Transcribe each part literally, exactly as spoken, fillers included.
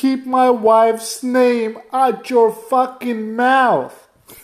keep my wife's name out your fucking mouth.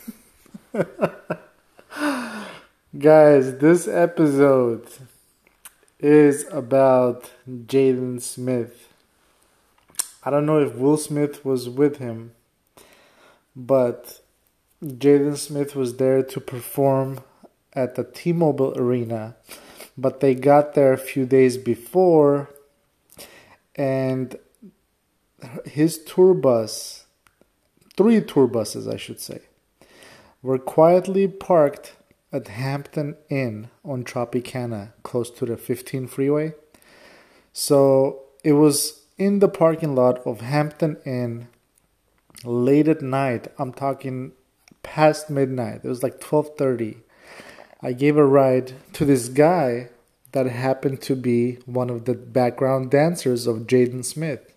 Guys, this episode is about Jaden Smith. I don't know if Will Smith was with him, but Jaden Smith was there to perform at the T-Mobile Arena, but they got there a few days before, and his tour bus, three tour buses I should say, were quietly parked at Hampton Inn on Tropicana, close to the fifteen freeway. So it was in the parking lot of Hampton Inn late at night. I'm talking past midnight. It was like twelve thirty. I gave a ride to this guy that happened to be one of the background dancers of Jaden Smith.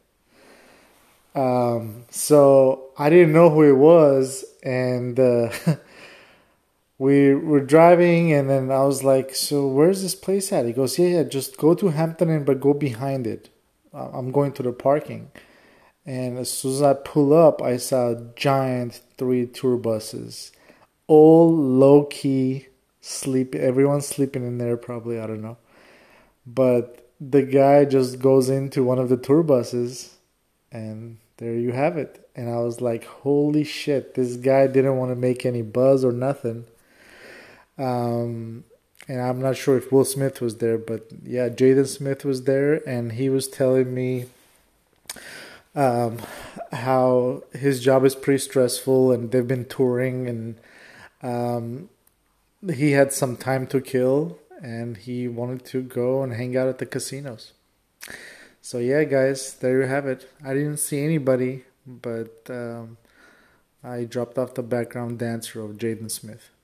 Um, so I didn't know who he was, and uh, we were driving, and then I was like, so where's this place at? He goes, yeah, yeah, just go to Hampton Inn, but go behind it. I'm going to the parking. And as soon as I pull up, I saw giant three tour buses, all low-key sleep. Everyone's sleeping in there probably, I don't know. But the guy just goes into one of the tour buses, and there you have it. And I was like, holy shit, this guy didn't want to make any buzz or nothing. Um, and I'm not sure if Will Smith was there, but yeah, Jaden Smith was there, and he was telling me um, how his job is pretty stressful, and they've been touring, and um, he had some time to kill, and he wanted to go and hang out at the casinos. So yeah, guys, there you have it. I didn't see anybody, but um, I dropped off the background dancer of Jaden Smith.